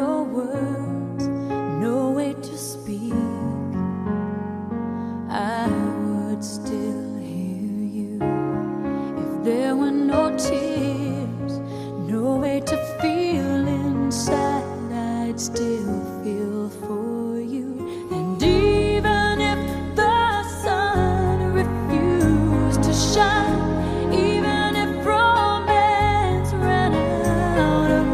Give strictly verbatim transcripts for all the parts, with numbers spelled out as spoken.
no words, no way to speak, I would still hear you. If there were no tears, no way to feel inside, I'd still feel for you. And even if the sun refused to shine, even if romance ran out of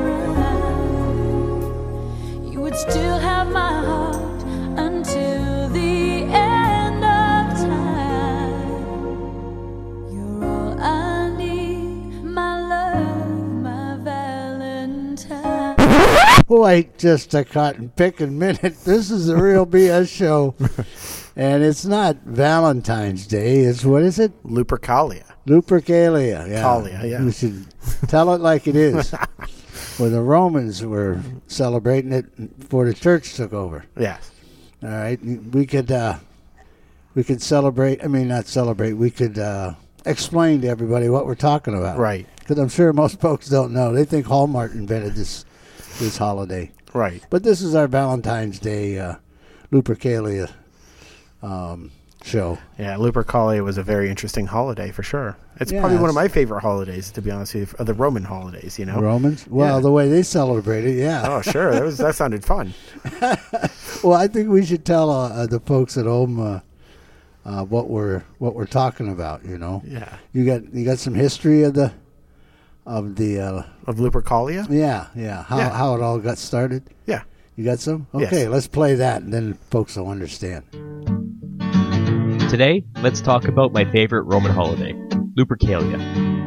rhyme, you would still have my heart until the end of time. You're all I need, my love, my Valentine. Boy, just a cotton picking minute. This is the Real B S show. And it's not Valentine's Day. It's, what is it? Lupercalia. Lupercalia. Yeah. Calia, yeah. We should tell it like it is. Where the Romans were celebrating it before the church took over. Yes. All right. We could, uh, we could celebrate. I mean, not celebrate. We could uh, explain to everybody what we're talking about. Right. Because I'm sure most folks don't know. They think Hallmark invented this this holiday. Right. But this is our Valentine's Day uh, Lupercalia um, show. Yeah, Lupercalia was a very interesting holiday for sure. It's Yeah, probably one it's- of my favorite holidays, to be honest with you, of the Roman holidays, you know? Romans? Well, Yeah. the way they celebrate it, yeah. Oh, sure. That was that sounded fun. Well, I think we should tell uh, uh, the folks at home uh, uh, what we're what we're talking about. You know, Yeah. you got you got some history of the of the uh, Of Lupercalia? yeah yeah how Yeah. how it all got started. Yeah. You got some? Yes. Okay, let's play that, and then folks will understand. Today, let's talk about my favorite Roman holiday, Lupercalia.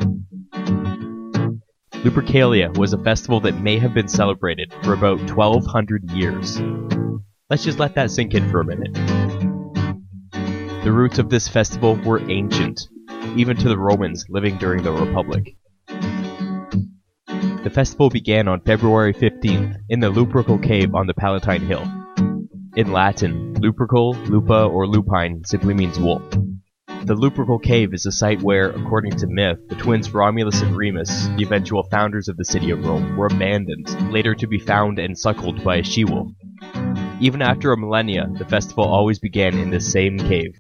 Lupercalia was a festival that may have been celebrated for about twelve hundred years. Let's just let that sink in for a minute. The roots of this festival were ancient, even to the Romans living during the Republic. The festival began on February fifteenth in the Lupercal Cave on the Palatine Hill. In Latin, Lupercal, Lupa, or Lupine simply means wolf. The Lupercal Cave is a site where, according to myth, the twins Romulus and Remus, the eventual founders of the city of Rome, were abandoned, later to be found and suckled by a she-wolf. Even after a millennia, the festival always began in the same cave.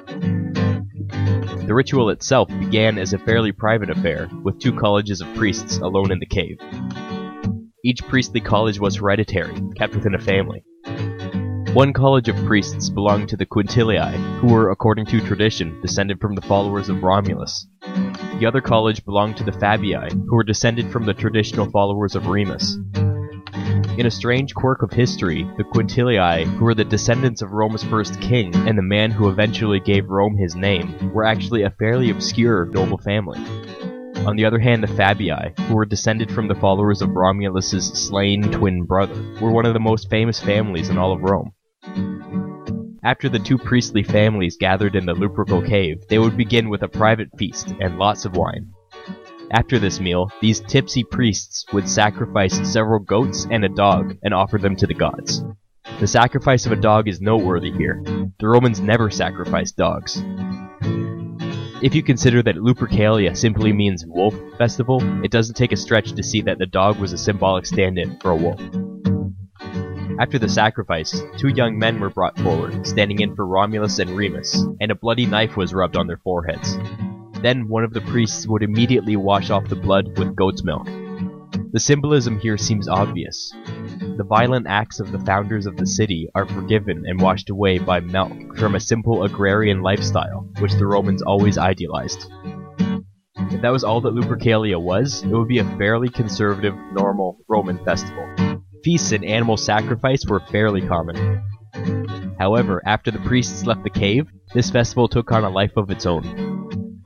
The ritual itself began as a fairly private affair, with two colleges of priests alone in the cave. Each priestly college was hereditary, kept within a family. One college of priests belonged to the Quintilii, who were, according to tradition, descended from the followers of Romulus. The other college belonged to the Fabii, who were descended from the traditional followers of Remus. In a strange quirk of history, the Quintilii, who were the descendants of Rome's first king and the man who eventually gave Rome his name, were actually a fairly obscure noble family. On the other hand, the Fabii, who were descended from the followers of Romulus's slain twin brother, were one of the most famous families in all of Rome. After the two priestly families gathered in the Lupercal Cave, they would begin with a private feast and lots of wine. After this meal, these tipsy priests would sacrifice several goats and a dog and offer them to the gods. The sacrifice of a dog is noteworthy here. The Romans never sacrificed dogs. If you consider that Lupercalia simply means wolf festival, it doesn't take a stretch to see that the dog was a symbolic stand-in for a wolf. After the sacrifice, two young men were brought forward, standing in for Romulus and Remus, and a bloody knife was rubbed on their foreheads. Then one of the priests would immediately wash off the blood with goat's milk. The symbolism here seems obvious. The violent acts of the founders of the city are forgiven and washed away by milk from a simple agrarian lifestyle, which the Romans always idealized. If that was all that Lupercalia was, it would be a fairly conservative, normal Roman festival. Feasts and animal sacrifice were fairly common. However, after the priests left the cave, this festival took on a life of its own.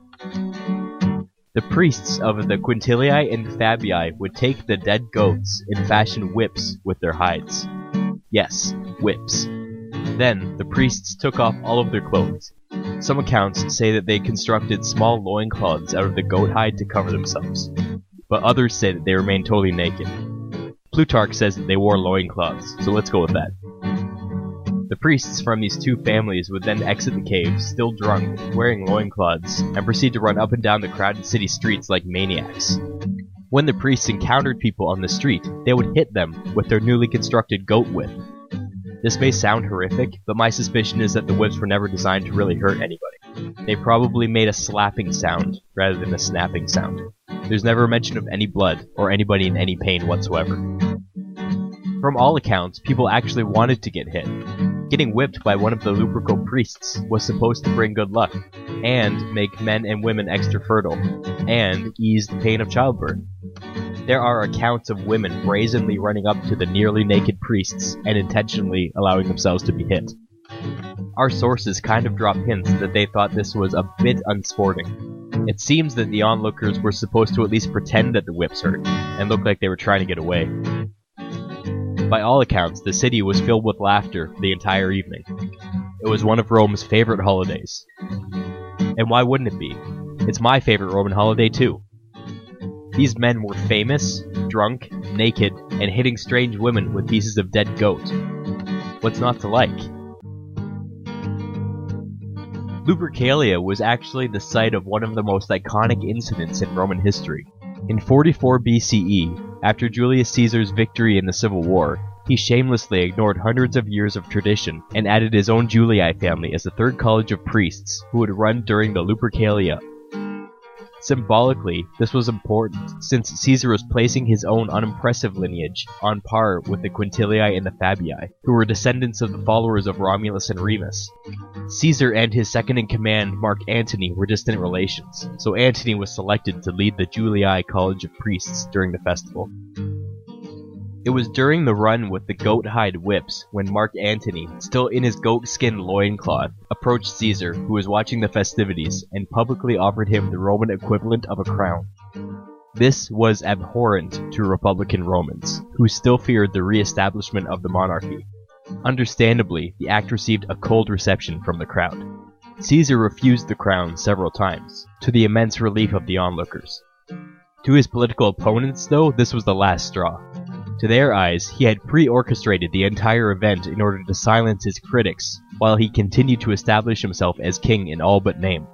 The priests of the Quintilii and Fabii would take the dead goats and fashion whips with their hides. Yes, whips. Then, the priests took off all of their clothes. Some accounts say that they constructed small loincloths out of the goat hide to cover themselves, but others say that they remained totally naked. Plutarch says that they wore loincloths, so let's go with that. The priests from these two families would then exit the cave, still drunk, wearing loincloths, and proceed to run up and down the crowded city streets like maniacs. When the priests encountered people on the street, they would hit them with their newly constructed goat whip. This may sound horrific, but my suspicion is that the whips were never designed to really hurt anybody. They probably made a slapping sound rather than a snapping sound. There's never a mention of any blood or anybody in any pain whatsoever. From all accounts, people actually wanted to get hit. Getting whipped by one of the Lupercal priests was supposed to bring good luck, and make men and women extra fertile, and ease the pain of childbirth. There are accounts of women brazenly running up to the nearly naked priests and intentionally allowing themselves to be hit. Our sources kind of drop hints that they thought this was a bit unsporting. It seems that the onlookers were supposed to at least pretend that the whips hurt, and look like they were trying to get away. By all accounts, the city was filled with laughter the entire evening. It was one of Rome's favorite holidays. And why wouldn't it be? It's my favorite Roman holiday too. These men were famous, drunk, naked, and hitting strange women with pieces of dead goat. What's not to like? Lupercalia was actually the site of one of the most iconic incidents in Roman history. In forty-four B C E, after Julius Caesar's victory in the Civil War, he shamelessly ignored hundreds of years of tradition and added his own Julii family as the third college of priests who would run during the Lupercalia. Symbolically, this was important, since Caesar was placing his own unimpressive lineage on par with the Quintilii and the Fabii, who were descendants of the followers of Romulus and Remus. Caesar and his second-in-command, Mark Antony, were distant relations, so Antony was selected to lead the Julii College of Priests during the festival. It was during the run with the goat hide whips when Mark Antony, still in his goat-skin loincloth, approached Caesar, who was watching the festivities, and publicly offered him the Roman equivalent of a crown. This was abhorrent to Republican Romans, who still feared the re-establishment of the monarchy. Understandably, the act received a cold reception from the crowd. Caesar refused the crown several times, to the immense relief of the onlookers. To his political opponents, though, this was the last straw. To their eyes, he had pre-orchestrated the entire event in order to silence his critics, while he continued to establish himself as king in all but name.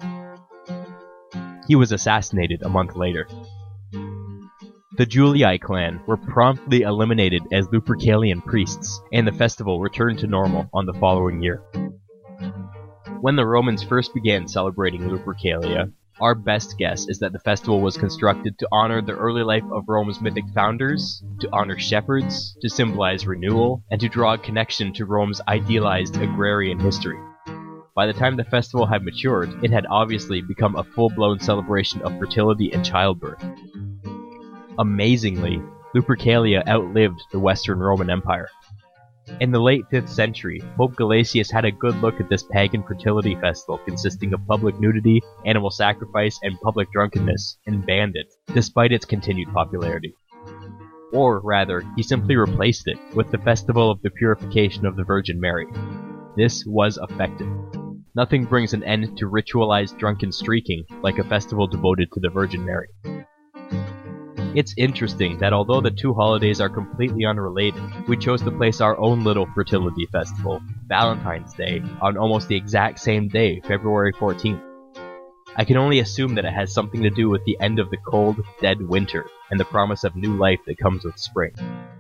He was assassinated a month later. The Julii clan were promptly eliminated as Lupercalian priests, and the festival returned to normal on the following year. When the Romans first began celebrating Lupercalia, our best guess is that the festival was constructed to honor the early life of Rome's mythic founders, to honor shepherds, to symbolize renewal, and to draw a connection to Rome's idealized agrarian history. By the time the festival had matured, it had obviously become a full-blown celebration of fertility and childbirth. Amazingly, Lupercalia outlived the Western Roman Empire. In the late fifth century, Pope Gelasius had a good look at this pagan fertility festival consisting of public nudity, animal sacrifice, and public drunkenness, and banned it, despite its continued popularity. Or rather, he simply replaced it with the Festival of the Purification of the Virgin Mary. This was effective. Nothing brings an end to ritualized drunken streaking like a festival devoted to the Virgin Mary. It's interesting that although the two holidays are completely unrelated, we chose to place our own little fertility festival, Valentine's Day, on almost the exact same day, February fourteenth. I can only assume that it has something to do with the end of the cold, dead winter, and the promise of new life that comes with spring.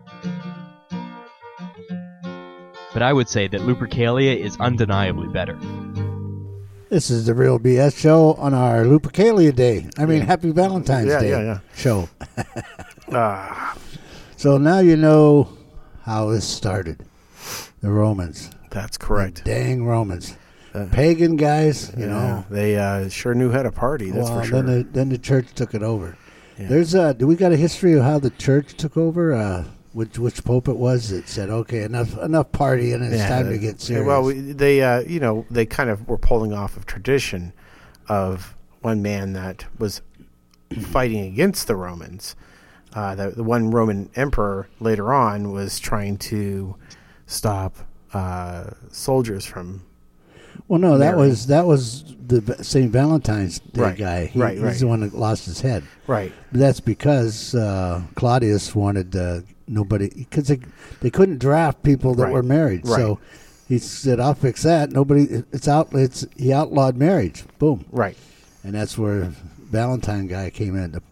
But I would say that Lupercalia is undeniably better. This is the Real B S show on our Lupercalia Day. I mean, Happy Valentine's Yeah, Day yeah, yeah. show. Ah, So now you know how this started. The Romans. that's correct. Dang Romans. Uh, Pagan guys, you yeah, know. they uh, sure knew how to party. That's well, for sure. then the, then the church took it over. Yeah. There's a, do we got a history of how the church took over? Uh, which which pope it was that said, okay, enough enough partying, it's Yeah, time to get serious. Well, we, they, uh, you know, they kind of were pulling off of tradition of one man that was fighting against the Romans. Uh, the, the one Roman emperor later on was trying to stop uh, soldiers from. Well, no, that marrying. was that was the Saint Valentine's Day Right, guy. He, right, he's right. the one that lost his head. Right. But that's because uh, Claudius wanted uh, nobody, because they, they couldn't draft people that Right, were married. right. So he said, "I'll fix that." Nobody, it's out. It's he outlawed marriage. Boom. Right. And that's where Valentine guy came in.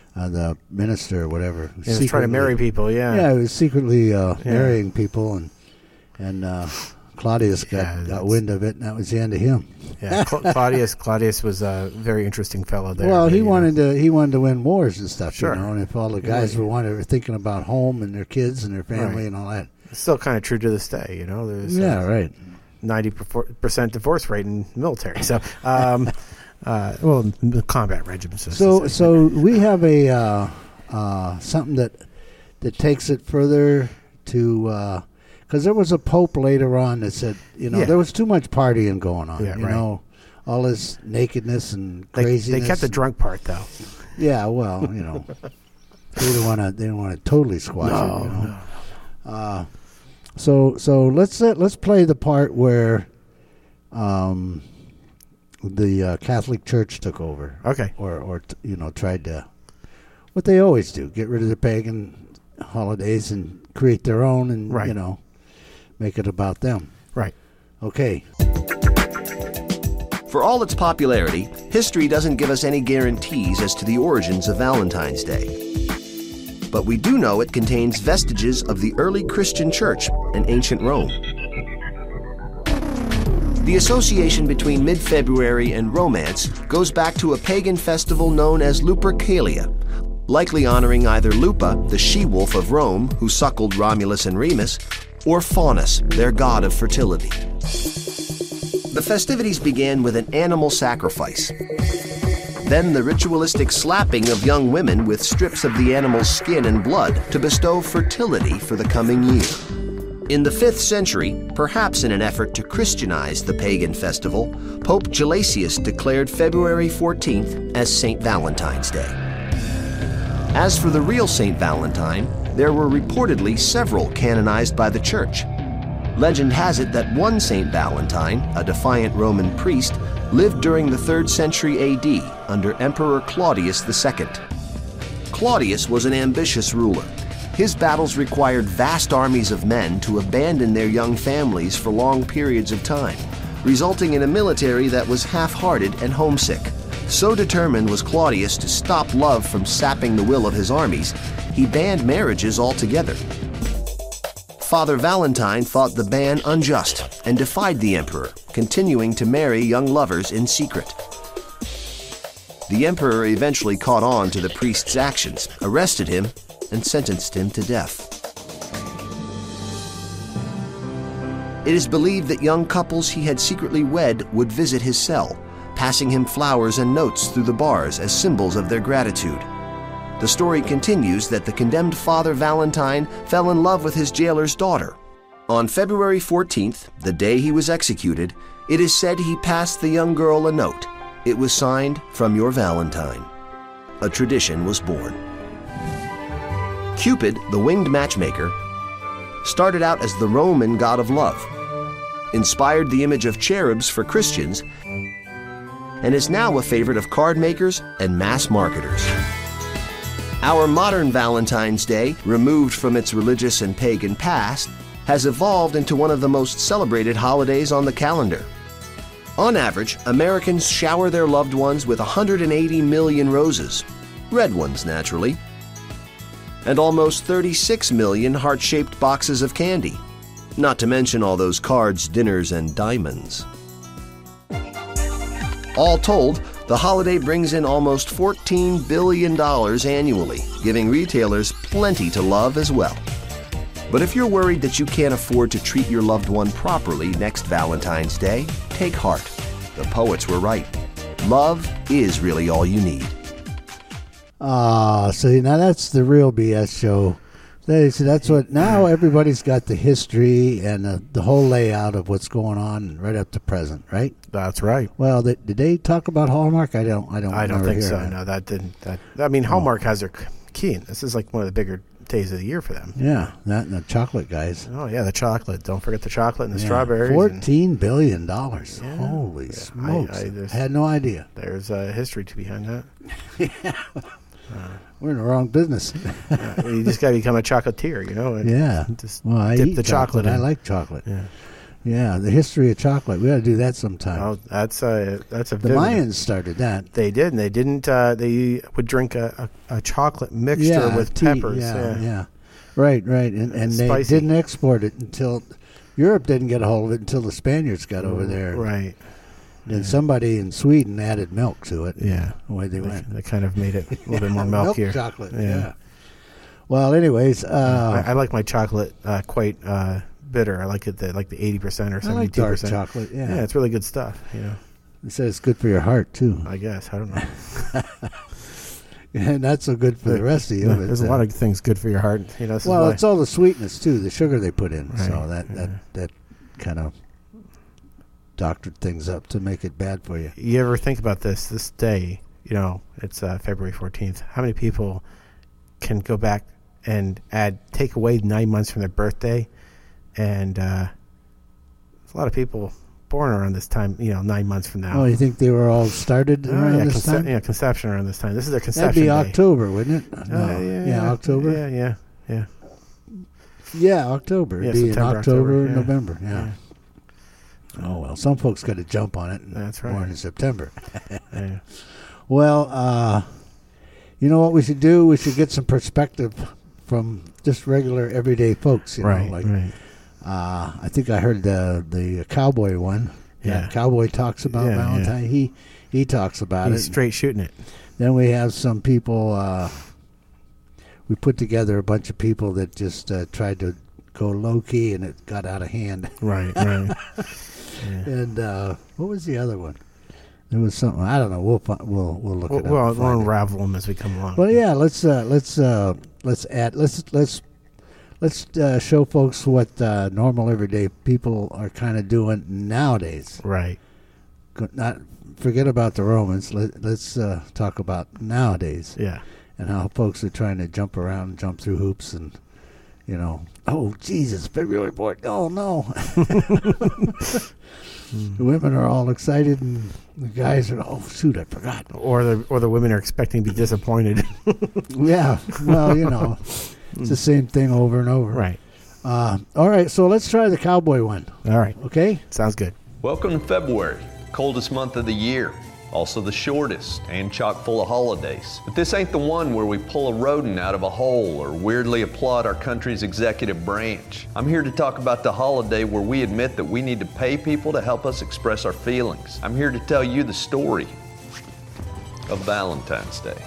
uh, the minister or whatever. He was trying to marry people, yeah. Yeah, he was secretly uh, Yeah. marrying people, and and uh, Claudius got, Yeah, got that's- wind of it, and that was the end of him. Yeah, Cla- Claudius Claudius was a very interesting fellow there. Well, he you know. wanted to he wanted to win wars and stuff, Sure. you know. And if all the guys were wanted were thinking about home and their kids and their family Right. and all that, Still kind of true to this day, you know. There's yeah, uh, right. ninety percent divorce rate in the military. So, um, uh, well, the combat regiments. I So should say. so we have a uh, uh, something that that takes it further to because there was a pope later on that said, you know, Yeah. there was too much partying going on, Yeah, you right. know, all this nakedness and they, craziness. they kept the and- drunk part though. Yeah, well, you know, they didn't want to. They didn't want to totally squash it. You know? Uh, so so let's uh, let's play the part where um, the uh, Catholic Church took over, Okay. or or t- you know tried to what they always do: get rid of the pagan holidays and create their own, and Right. you know make it about them. Right. Okay. For all its popularity, history doesn't give us any guarantees as to the origins of Valentine's Day. But we do know it contains vestiges of the early Christian church and ancient Rome. The association between mid-February and romance goes back to a pagan festival known as Lupercalia, likely honoring either Lupa, the she-wolf of Rome who suckled Romulus and Remus, or Faunus, their god of fertility. The festivities began with an animal sacrifice. Then the ritualistic slapping of young women with strips of the animal's skin and blood to bestow fertility for the coming year. In the fifth century, perhaps in an effort to Christianize the pagan festival, Pope Gelasius declared February fourteenth as Saint Valentine's Day. As for the real Saint Valentine, there were reportedly several canonized by the Church. Legend has it that one Saint Valentine, a defiant Roman priest, lived during the third century A D under Emperor Claudius the Second. Claudius was an ambitious ruler. His battles required vast armies of men to abandon their young families for long periods of time, resulting in a military that was half-hearted and homesick. So determined was Claudius to stop love from sapping the will of his armies, he banned marriages altogether. Father Valentine thought the ban unjust and defied the emperor, continuing to marry young lovers in secret. The emperor eventually caught on to the priest's actions, arrested him, and sentenced him to death. It is believed that young couples he had secretly wed would visit his cell, passing him flowers and notes through the bars as symbols of their gratitude. The story continues that the condemned Father Valentine fell in love with his jailer's daughter. On February fourteenth, the day he was executed, it is said he passed the young girl a note. It was signed, "From your Valentine." A tradition was born. Cupid, the winged matchmaker, started out as the Roman god of love, inspired the image of cherubs for Christians, and is now a favorite of card makers and mass marketers. Our modern Valentine's Day, removed from its religious and pagan past, has evolved into one of the most celebrated holidays on the calendar. On average, Americans shower their loved ones with one hundred eighty million roses, red ones naturally, and almost thirty-six million heart-shaped boxes of candy, not to mention all those cards, dinners, and diamonds. All told, the holiday brings in almost fourteen billion dollars annually, giving retailers plenty to love as well. But if you're worried that you can't afford to treat your loved one properly next Valentine's Day, take heart. The poets were right. Love is really all you need. Ah, see, now that's the real B S show. They, see, that's what, now everybody's got the history and the, the whole layout of what's going on right up to present, right? That's right. Well, they, did they talk about Hallmark? I don't, I don't, I don't remember think so. hearing that. No, that didn't. That I mean, Hallmark has their key. This is like one of the bigger days of the year for them. Yeah, that and the chocolate guys. Oh yeah, the chocolate. Don't forget the chocolate and the Yeah, strawberries. and Fourteen billion dollars. Yeah. Holy Yeah, smokes! I- I I, just- had no idea. There's a history to behind that. We're in the wrong business. You just got to become a chocolatier, you know. And yeah. Just Well, I dip eat the chocolate I in. like chocolate. Yeah. Yeah, the history of chocolate. We got to do that sometime. Oh, that's a that's a the vivid- Mayans started that. They did, and they didn't. Uh, they would drink a, a, a chocolate mixture Yeah, with tea, peppers. Yeah, Yeah, yeah. Right, right. And, and they Spicy. didn't export it until Europe didn't get a hold of it until the Spaniards got over there. Right. And somebody in Sweden added milk to it. Yeah. The way they They, went. they kind of made it a little bit more Milk milkier. chocolate. Yeah. Yeah. Well, anyways, uh, I, I like my chocolate uh, quite uh, bitter. I like it the, like the eighty percent or I like seventy-two dark percent. chocolate. Yeah. Yeah, it's really good stuff. You know, It says it's good for your heart too, I guess I don't know. and not so good for the rest of you. but, There's a uh, lot of things good for your heart. You know, this is Well, why- it's all the sweetness too, the sugar they put in. So Right, that that yeah. that kind of doctored things up to make it bad for you. You ever think about this? This day, you know, it's uh, February fourteenth. How many people can go back and add, take away nine months from their birthday? And uh, there's a lot of people born around this time, you know, nine months from now. Oh, you think they were all started Oh, around yeah, this conce- time? yeah, conception around this time. This is their That'd conception be day. October, wouldn't it? No. Uh, yeah, October. Yeah, yeah, yeah. Yeah, October. Yeah, It'd be in September, October, October, and yeah. November. Yeah. Oh well, some folks got to jump on it. And That's right. Born in September. yeah. Well, uh, you know what we should do? We should get some perspective from just regular, everyday folks. You Right, know, like right. uh, I think I heard the the cowboy one. Yeah. That cowboy talks about Yeah, yeah. Valentine. He he talks about He's it. straight shooting it. Then we have some people. Uh, we put together a bunch of people that just uh, tried to go low key, and it got out of hand. Right, right. yeah. And uh, what was the other one? There was something I don't know. We'll fi- we'll we'll look We'll, it up. we'll, and we'll find it. unravel them as we come along. Well, yeah. Let's uh, let's uh, let's add let's let's let's uh, show folks what uh, normal everyday people are kind of doing nowadays. Right. Go- Not forget about the Romans. Let, let's uh, talk about nowadays Yeah. and how folks are trying to jump around, jump through hoops, and you know, oh Jesus, February fourth. Oh no. The women are all excited, and the guys are, oh shoot, I forgot. Or the or the women are expecting to be disappointed. Yeah, well, you know, it's the same thing over and over. Right. Uh, all right, so let's try the cowboy one. All right. Okay. Sounds good. Welcome to February, coldest month of the year, also the shortest and chock full of holidays. But this ain't the one where we pull a rodent out of a hole or weirdly applaud our country's executive branch. I'm here to talk about the holiday where we admit that we need to pay people to help us express our feelings. I'm here to tell you the story of Valentine's Day.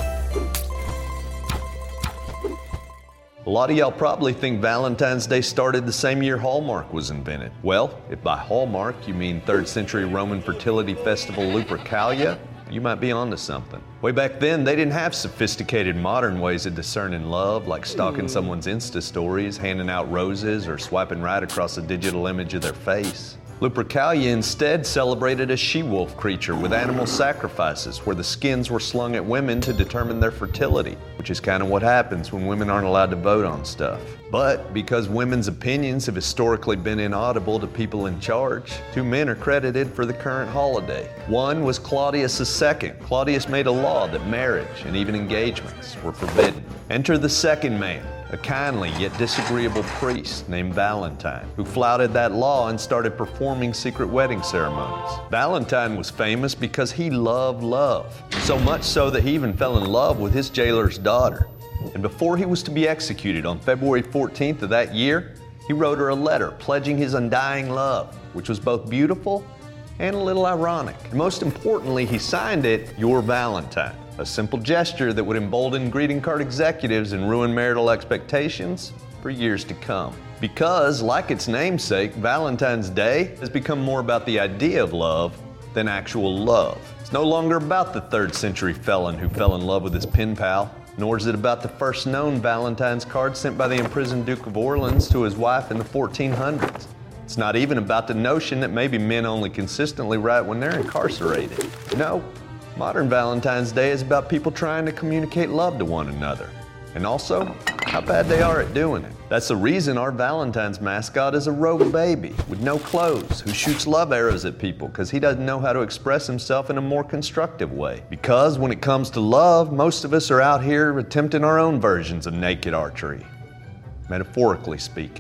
A lot of y'all probably think Valentine's Day started the same year Hallmark was invented. Well, if by Hallmark you mean third century Roman fertility festival Lupercalia, you might be onto something. Way back then, they didn't have sophisticated modern ways of discerning love, like stalking someone's Insta stories, handing out roses, or swiping right across a digital image of their face. Lupercalia instead celebrated a she-wolf creature with animal sacrifices where the skins were slung at women to determine their fertility, which is kind of what happens when women aren't allowed to vote on stuff. But because women's opinions have historically been inaudible to people in charge, two men are credited for the current holiday. One was Claudius the Second. Claudius made a law that marriage and even engagements were forbidden. Enter the second man, a kindly yet disagreeable priest named Valentine, who flouted that law and started performing secret wedding ceremonies. Valentine was famous because he loved love, so much so that he even fell in love with his jailer's daughter. And before he was to be executed on February fourteenth of that year, he wrote her a letter pledging his undying love, which was both beautiful and a little ironic. And most importantly, he signed it, Your Valentine, a simple gesture that would embolden greeting card executives and ruin marital expectations for years to come. Because, like its namesake, Valentine's Day has become more about the idea of love than actual love. It's no longer about the third century felon who fell in love with his pen pal, nor is it about the first known Valentine's card sent by the imprisoned Duke of Orleans to his wife in the fourteen hundreds. It's not even about the notion that maybe men only consistently write when they're incarcerated. No, modern Valentine's Day is about people trying to communicate love to one another, and also how bad they are at doing it. That's the reason our Valentine's mascot is a rogue baby with no clothes who shoots love arrows at people because he doesn't know how to express himself in a more constructive way. Because when it comes to love, most of us are out here attempting our own versions of naked archery, metaphorically speaking.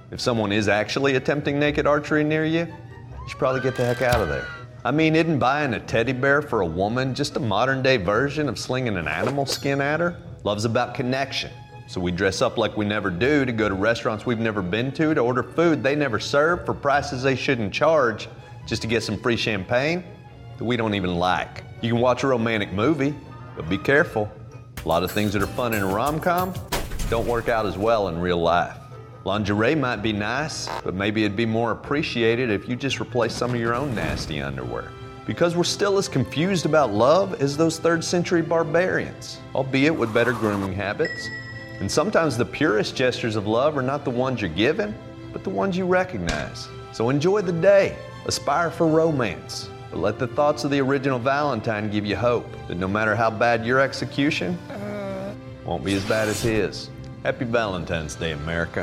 If someone is actually attempting naked archery near you, you should probably get the heck out of there. I mean, isn't buying a teddy bear for a woman just a modern day version of slinging an animal skin at her? Love's about connection. So we dress up like we never do to go to restaurants we've never been to, to order food they never serve for prices they shouldn't charge, just to get some free champagne that we don't even like. You can watch a romantic movie, but be careful. A lot of things that are fun in a rom-com don't work out as well in real life. Lingerie might be nice, but maybe it'd be more appreciated if you just replaced some of your own nasty underwear. Because we're still as confused about love as those third century barbarians, albeit with better grooming habits. And sometimes the purest gestures of love are not the ones you're given, but the ones you recognize. So enjoy the day, aspire for romance, but let the thoughts of the original Valentine give you hope that no matter how bad your execution, won't be as bad as his. Happy Valentine's Day, America.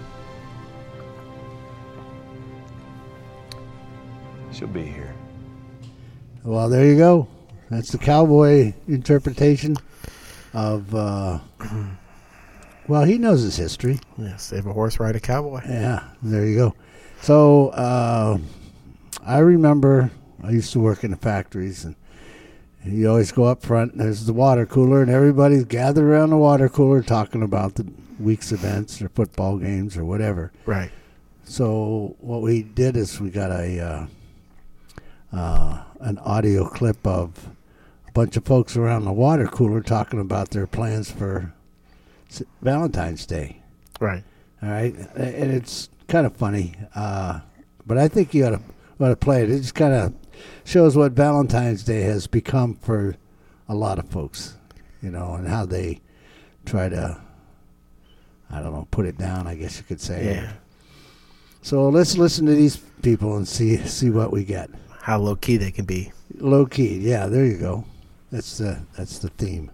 She'll be here. Well, there you go. That's the cowboy interpretation of, uh, well, he knows his history. Yeah, save a horse, ride a cowboy. Yeah, there you go. So, uh, I remember I used to work in the factories, and you always go up front, and there's the water cooler, and everybody's gathered around the water cooler talking about the week's events or football games or whatever. Right. So what we did is we got a uh, uh, an audio clip of a bunch of folks around the water cooler talking about their plans for S- Valentine's Day. Right. All right, and it's kind of funny, uh, but I think you ought to, ought to play it. It just kind of shows what Valentine's Day has become for a lot of folks, you know, and how they try to, I don't know, put it down, I guess you could say. Yeah. So let's listen to these people and see see what we get. How low key they can be. Low key, yeah, there you go. That's the that's the theme.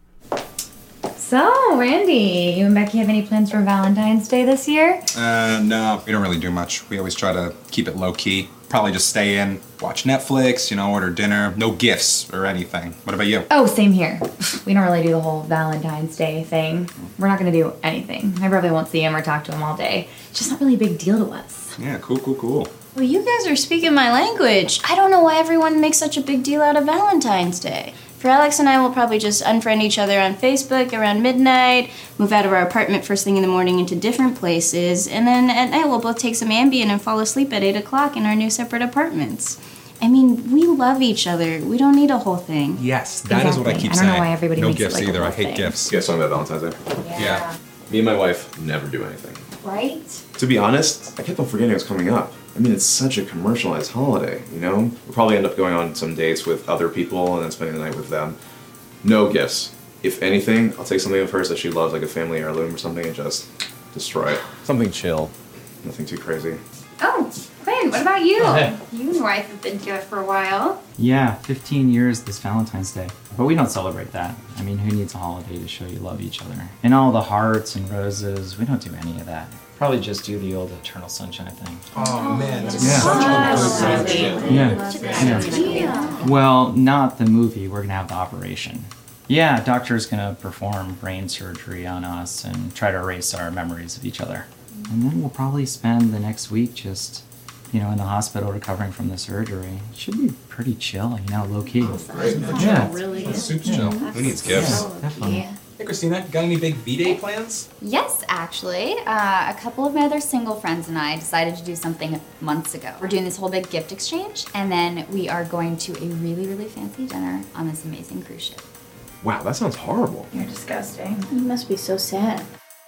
So, Randy, you and Becky have any plans for Valentine's Day this year? Uh, no, we don't really do much. We always try to keep it low key. Probably just stay in, watch Netflix, you know, order dinner. No gifts or anything. What about you? Oh, same here. We don't really do the whole Valentine's Day thing. We're not going to do anything. I probably won't see him or talk to him all day. It's just not really a big deal to us. Yeah, cool, cool, cool. Well, you guys are speaking my language. I don't know why everyone makes such a big deal out of Valentine's Day. For Alex and I, we'll probably just unfriend each other on Facebook around midnight, move out of our apartment first thing in the morning into different places, and then at night we'll both take some Ambien and fall asleep at eight o'clock in our new separate apartments. I mean, we love each other. We don't need a whole thing. Yes, that is what I Exactly. keep I don't saying. know why everybody no makes it gifts like a either. whole I hate thing. gifts. You guys talking about Valentine's Day? Yeah. Me and my wife never do anything. Right? To be honest, I kept on forgetting it was coming up. I mean, it's such a commercialized holiday, you know? We'll probably end up going on some dates with other people and then spending the night with them. No gifts. If anything, I'll take something of hers that she loves, like a family heirloom or something, and just destroy it. Something chill. Nothing too crazy. Oh, Quinn, what about you? hey. You and your wife have been together for a while. Yeah, fifteen years this Valentine's Day. But we don't celebrate that. I mean, who needs a holiday to show you love each other? And all the hearts and roses, we don't do any of that. Probably just do the old Eternal Sunshine thing. Oh, man, that's Yeah. such a good Yeah. yeah. Well, not the movie. We're going to have the operation. Yeah, doctor's going to perform brain surgery on us and try to erase our memories of each other. And then we'll probably spend the next week just, you know, in the hospital recovering from the surgery. It should be pretty chill, you know, low key. Great. Yeah. Really Soup's chill. Who needs gifts? Yeah, definitely. Yeah. Hey, Christina, got any big V-Day plans? Yes, actually. Uh, a couple of my other single friends and I decided to do something months ago. We're doing this whole big gift exchange, and then we are going to a really, really fancy dinner on this amazing cruise ship. Wow, that sounds horrible. You're disgusting. You must be so sad.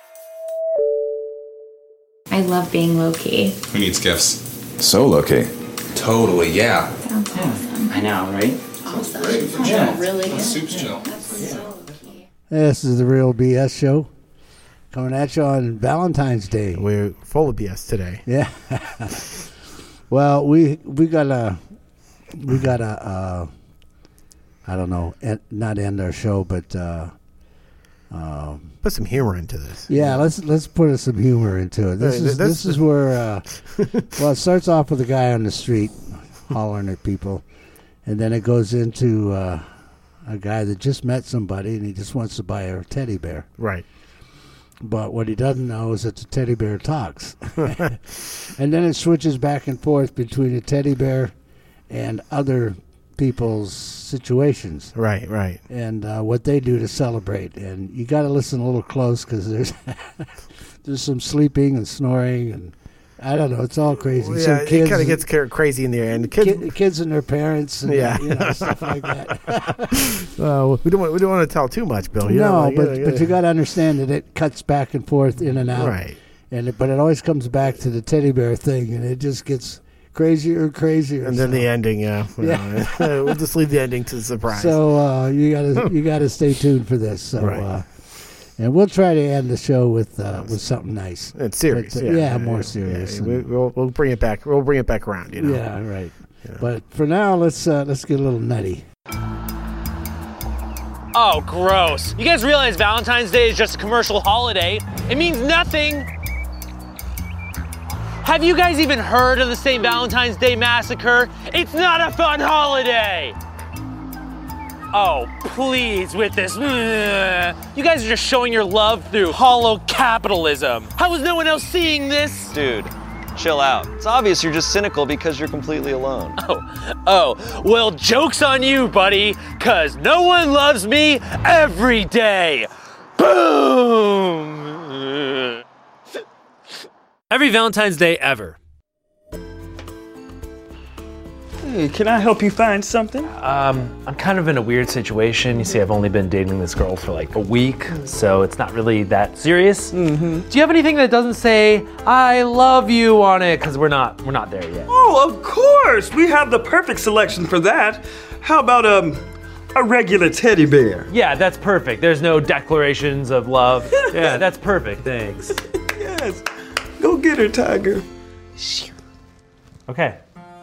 I love being low key. Who needs gifts? So low-key. Totally, yeah. Sounds awesome. I know, right? Awesome. Great. Yeah. Really good. Soup's chill. This is the Real B S Show, coming at you on Valentine's Day. We're full of B S today. Yeah. Well, we we gotta we gotta uh, I don't know, end, not end our show, but uh, um, Put some humor into this. yeah, let's let's put some humor into it. This Hey, is that's- this is where uh, well, it starts off with a guy on the street hollering at people, and then it goes into uh, a guy that just met somebody and he just wants to buy a teddy bear. Right. But what he doesn't know is that the teddy bear talks. And then it switches back and forth between a teddy bear and other people's situations. Right, right. And uh, what they do to celebrate. And you got to listen a little close because there's there's some sleeping and snoring and I don't know. It's all crazy. Well, Some yeah, kids it kind of gets ca- crazy in the end. The kids, Kid, kids and their parents, and yeah, you know, stuff like that. uh, we don't want, we don't want to tell too much, Bill. You no, know, like, but yeah, but yeah. you got to understand that it cuts back and forth, in and out, Right. And it, but it always comes back to the teddy bear thing, and it just gets crazier and crazier. And then so. the ending, yeah. Yeah. we'll just leave the ending to the surprise. So uh, you gotta you gotta stay tuned for this. So. Right. Uh, And we'll try to end the show with uh, with something nice. It's serious, But, uh, yeah, yeah, yeah, more yeah, serious. yeah. We, we'll we'll bring it back. We'll bring it back around. You know. Yeah, right. But for now, let's uh, let's get a little nutty. Oh, gross. You guys realize Valentine's Day is just a commercial holiday? It means nothing. Have you guys even heard of the Saint Valentine's Day Massacre? It's not a fun holiday. Oh, please, with this. You guys are just showing your love through hollow capitalism. How is no one else seeing this? Dude, chill out. It's obvious you're just cynical because you're completely alone. Oh, oh, well, joke's on you, buddy, because no one loves me every day. Boom! Every Valentine's Day ever. Hey, can I help you find something? Um, I'm kind of in a weird situation. You see, I've only been dating this girl for like a week, so it's not really that serious. Mm-hmm. Do you have anything that doesn't say "I love you" on it? Because we're not, we're not there yet. Oh, of course! We have the perfect selection for that. How about um, a regular teddy bear? Yeah, that's perfect. There's no declarations of love. Yeah, that's perfect. Thanks. Yes. Go get her, Tiger. Okay.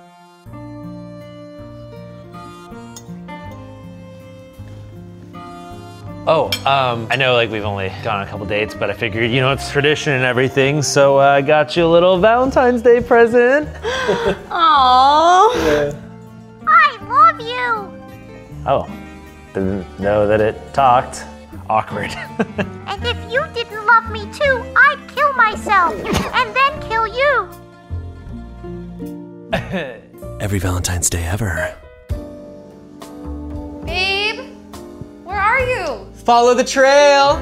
Oh, um, I know like we've only gone on a couple dates, but I figured, you know, it's tradition and everything, so uh, I got you a little Valentine's Day present. Aww. Yeah. I love you. Oh, didn't know that it talked. Awkward. And if you didn't love me too, I'd kill myself and then kill you. Every Valentine's Day ever. Babe, where are you? Follow the trail.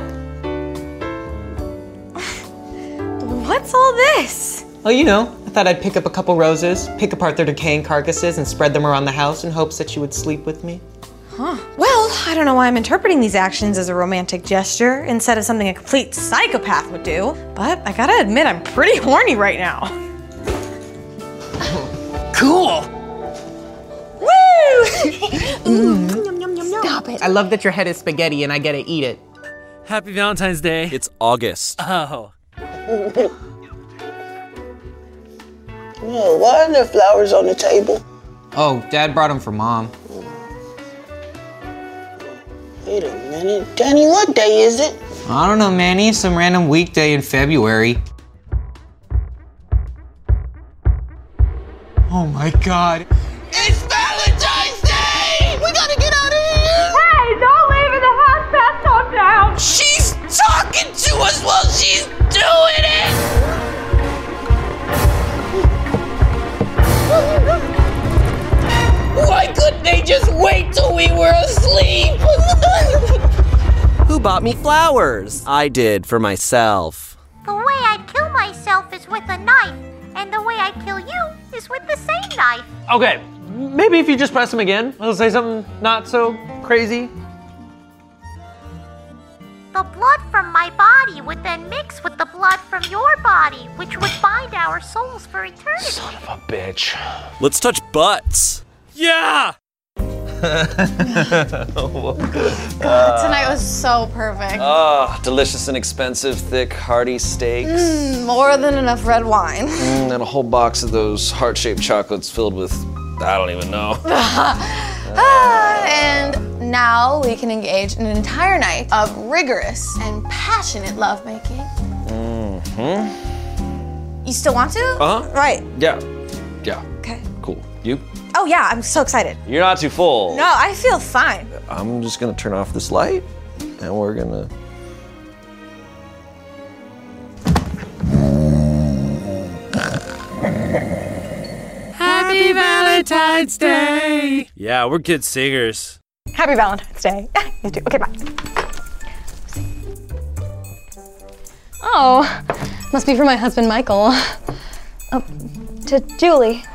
What's all this? Oh, you know, I thought I'd pick up a couple roses, pick apart their decaying carcasses, and spread them around the house in hopes that you would sleep with me. Huh. Well, I don't know why I'm interpreting these actions as a romantic gesture instead of something a complete psychopath would do, but I gotta admit I'm pretty horny right now. Cool! Woo! Stop it. I love that your head is spaghetti and I get to eat it. Happy Valentine's Day. It's August. Oh. Oh, why are there flowers on the table? Oh, Dad brought them for Mom. Wait a minute. Danny, what day is it? I don't know, Manny. Some random weekday in February. Oh my God. It's Valentine's Day! We gotta get out of here! Hey, don't leave in the house past sundown! She's talking to us while she's doing it! Why couldn't they just wait till we were asleep? Who bought me flowers? I did, for myself. The way I'd kill myself is with a knife, and the way I'd kill you is with the same knife. Okay, maybe if you just press him again, he'll say something not so crazy. The blood from my body would then mix with the blood from your body, which would bind our souls for eternity. Son of a bitch. Let's touch butts. Yeah! Tonight was so perfect. Ah, delicious and expensive, thick, hearty steaks. Mm, more than enough red wine. Mm, and a whole box of those heart-shaped chocolates filled with, I don't even know. Ah, and now we can engage in an entire night of rigorous and passionate lovemaking. Mm-hmm. You still want to? Uh-huh. Right. Yeah. Yeah. Okay. Cool. You? Oh yeah, I'm so excited. You're not too full. No, I feel fine. I'm just gonna turn off this light, and we're gonna Happy Valentine's Day! Yeah, we're good singers. Happy Valentine's Day. You too. Okay, bye. Oh, must be for my husband, Michael. Oh, to Julie.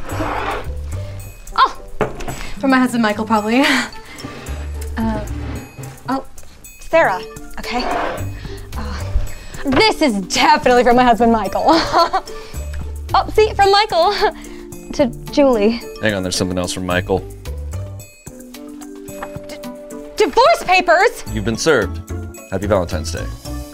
Oh, for my husband, Michael, probably. Uh, oh, Sarah. Okay. Uh, this is definitely from my husband, Michael. Oh, see, from Michael to Julie. Hang on, there's something else from Michael. D- divorce papers? You've been served. Happy Valentine's Day.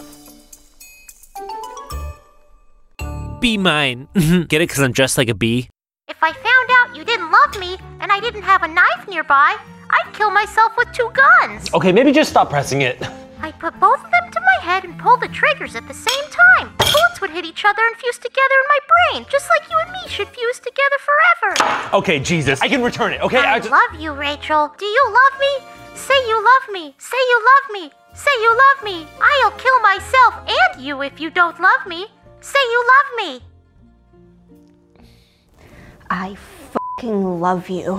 Be mine. Get it? Because I'm dressed like a bee? If I found out you didn't love me and I didn't have a knife nearby, I'd kill myself with two guns. Okay, maybe just stop pressing it. I'd put both of them to my head and pull the triggers at the same time. The bullets would hit each other and fuse together in my brain, just like you and me should fuse together forever. Okay, Jesus. I can return it, okay? I, I just... love you, Rachel. Do you love me? Say you love me. Say you love me. Say you love me. I'll kill myself and you if you don't love me. Say you love me. I fucking love you.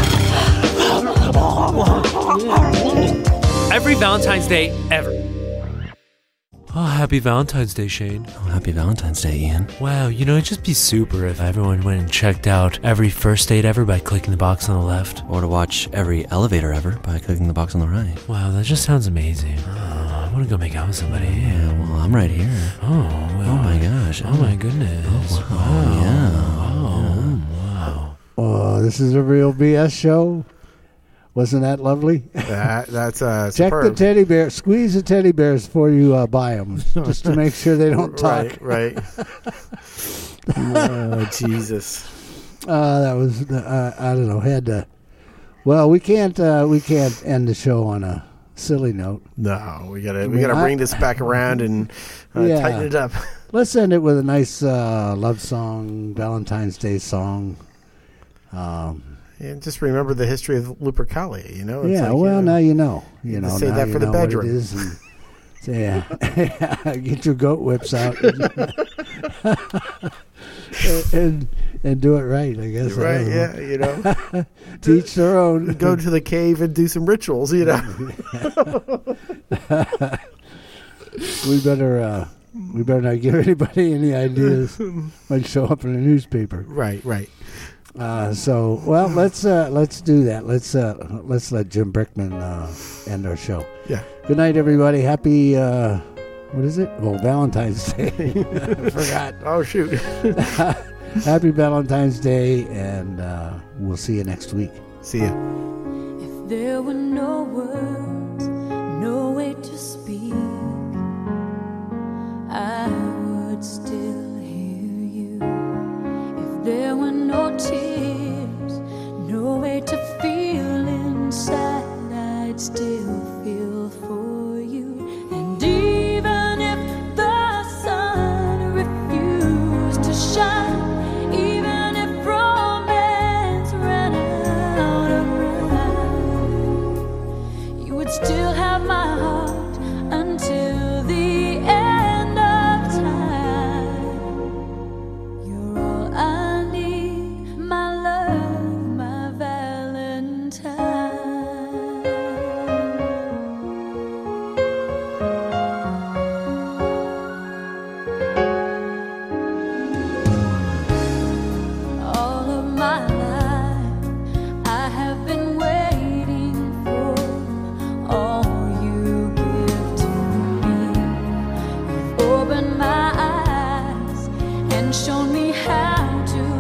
Every Valentine's Day ever. Oh, happy Valentine's Day, Shane. Oh, happy Valentine's Day, Ian. Wow, you know, it'd just be super if everyone went and checked out every first date ever by clicking the box on the left. Or to watch every elevator ever by clicking the box on the right. Wow, that just sounds amazing. Oh, I want to go make out with somebody. Yeah, well, I'm right here. Oh, well, oh my gosh. Oh, my goodness. Oh, wow. Wow. Yeah. Oh, wow. Oh, this is a real B S show. Wasn't that lovely? That that's uh. Check superb. the teddy bear. Squeeze the teddy bears before you uh, buy them, just to make sure they don't talk. Right, right. Oh, Jesus. Uh, that was uh, I don't know. Had to. Well, we can't uh, we can't end the show on a silly note. No, we gotta I we mean, gotta I- bring this back around and uh, Yeah. tighten it up. Let's end it with a nice uh, love song, Valentine's Day song. Um, And just remember the history of Lupercalia, you know? It's yeah, like, well, you know, now you know. You you know, can say now that you for the know what bedroom. it is and- so, yeah, get your goat whips out and, and and do it right. I guess. I Right, don't know. yeah, you know. To each their own. Go to the cave and do some rituals, you know. we better uh, we better not give anybody any ideas. Might show up in the newspaper. Right, right. Uh, so well, let's uh, let's do that. Let's uh, let's let Jim Brickman uh, end our show. Yeah. Good night, everybody. Happy uh, what is it? Oh, Valentine's Day. I forgot. Oh shoot. Happy Valentine's Day, and uh, we'll see you next week. See ya. If there were no words, no way to speak, I would still hear you. If there were no tears, no way to feel inside, I'd still feel for you. And even if the sun refused to shine, even if romance ran out of rhyme, you would still have my heart until the end of time. You're all I need, my love, my Valentine. All of my life, I have been waiting for all you give to me. You've opened my eyes and shown me how to